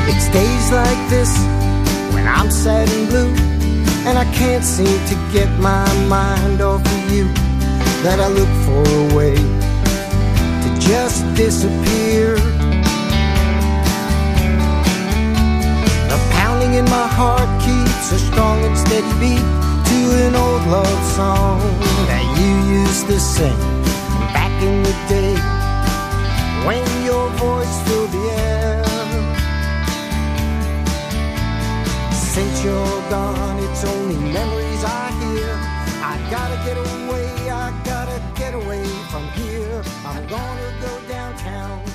It's days like this when I'm sad and blue, and I can't seem to get my mind off of you, that I look for a way to just disappear. The pounding in my heart keeps a strong and steady beat to an old love song that you used to sing back in the day when your voice filled the air. Since you're gone, it's only memories I hear. I gotta get away, I gotta get away from here. I'm gonna go downtown